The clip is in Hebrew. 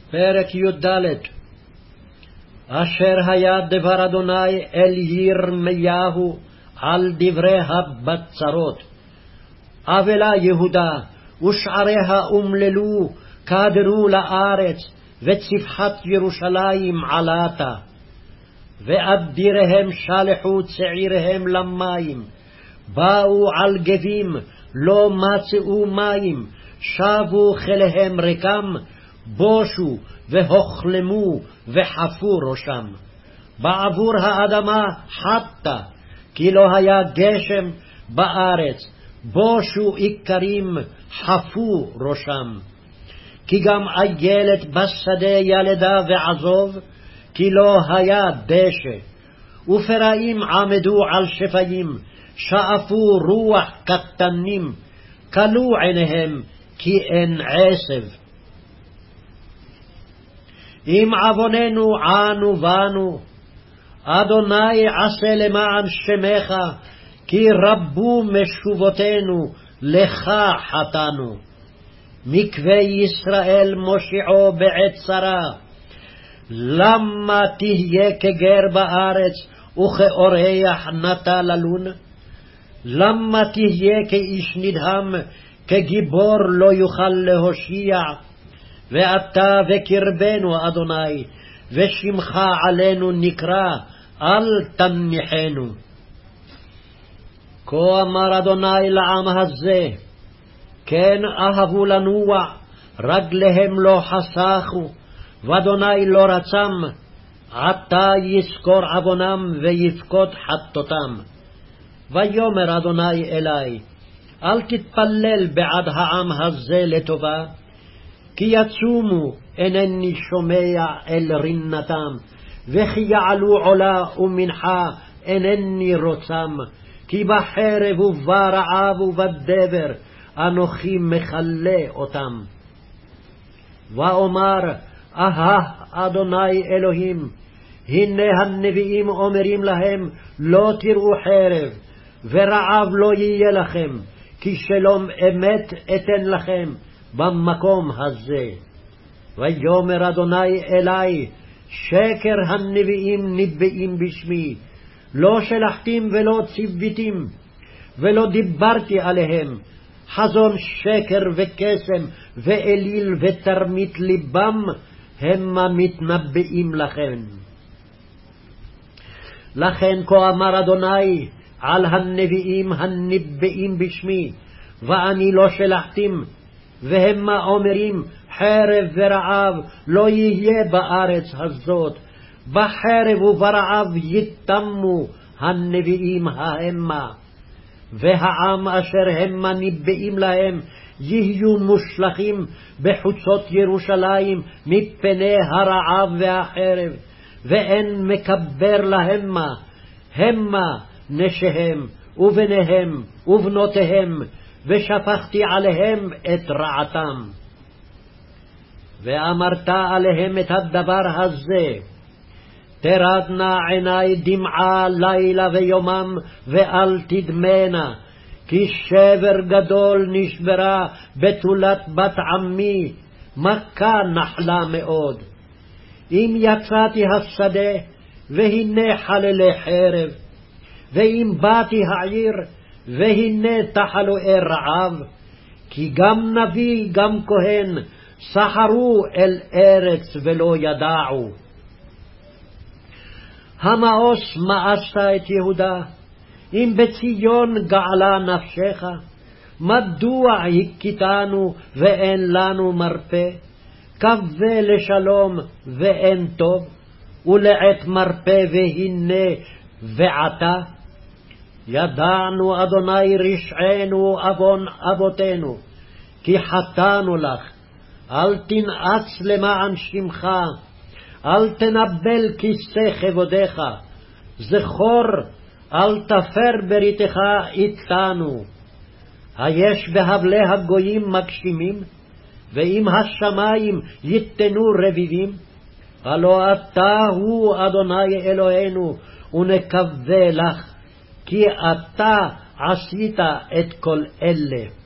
פרק י"ד. אשר היה דבר אדוני אל ירמיהו על דברי הבצרות. אבלה יהודה ושעריה אומללו, קדרו לארץ, וצפחת ירושלים עלתה. ואדיריהם שלחו צעיריהם למים, באו על גבים, לא מצאו מים, שבו כליהם ריקם, בושו והוכלמו וחפו ראשם. בעבור האדמה חטא, כי לא היה גשם בארץ, בושו איכרים, חפו ראשם. כי גם איילת בשדה ילדה ועזוב, כי לא היה דשא. ופרעים עמדו על שפיים, שאפו רוח קטנים, כלו עיניהם, כי אין עשב. אם עווננו ענו בנו, אדוני עשה למען שמך, כי רבו משובותינו, לך חטאנו. מקווה ישראל מושיעו בעת צרה, למה תהיה כגר בארץ וכאורח נטה ללון? למה תהיה כאיש נדהם, כגיבור לא יוכל להושיע? ואתה וקרבנו אדוני, ושמך עלינו נקרא, אל תניחנו. כה אמר אדוני לעם הזה, כן אהבו לנוע, רגליהם לא חסכו, ואדוני לא רצם, עתה יזכור עוונם ויפקוד חטאותם. ויאמר אדוני אלי, אל תתפלל בעד העם הזה לטובה, כי יצומו אינני שומע אל רינתם, וכי יעלו עולה ומנחה אינני רוצם, כי בחרב וברעב ובדבר אנוכי מכלה אותם. ואומר, אדוני אלוהים, הנה הנביאים אומרים להם, לא תראו חרב, ורעב לא יהיה לכם, כי שלום אמת אתן לכם במקום הזה. ויאמר אדוני אלי, שקר הנביאים ניבאים בשמי, לא שלחתים ולא ציוויתים, ולא דיברתי עליהם, חזון שקר וקסם ואליל ותרמית ליבם, המה מתנבאים לכם. לכן כה אמר אדוני על הנביאים הניבאים בשמי, ואני לא שלחתים, והמה אומרים, חרב ורעב לא יהיה בארץ הזאת, בחרב וברעב יתמו הנביאים ההמה. והעם אשר המה ניבאים להם יהיו מושלכים בחוצות ירושלים מפני הרעב והחרב, ואין מקבר להמה, המה נשיהם ובניהם ובנותיהם, ושפכתי עליהם את רעתם. ואמרת עליהם את הדבר הזה, תרדנה עיני דמעה לילה ויומם, ואל תדמנה, כי שבר גדול נשברה בתולת בת עמי, מכה נחלה מאוד. אם יצאתי השדה, והנה חללי חרב, ואם באתי העיר, והנה תחלואי רעב, כי גם נביא גם כהן סחרו אל ארץ ולא ידעו. המאוס מאסת את יהודה, אם בציון געלה נפשך, מדוע הכיתנו ואין לנו מרפא? קווה לשלום ואין טוב, ולעת מרפא והנה ועתה. ידענו אדוני רשענו עוון אבותינו, כי חטאנו לך. אל תנאץ למען שמך, אל תנבל כיסא כבודך, זכור, אל תפר בריתך איתנו. היש בהבלי הגויים מגשימים, ואם השמיים ייתנו רביבים? הלא אתה הוא אדוני אלוהינו, ונקווה לך, כי אתה עשית את כל אלה.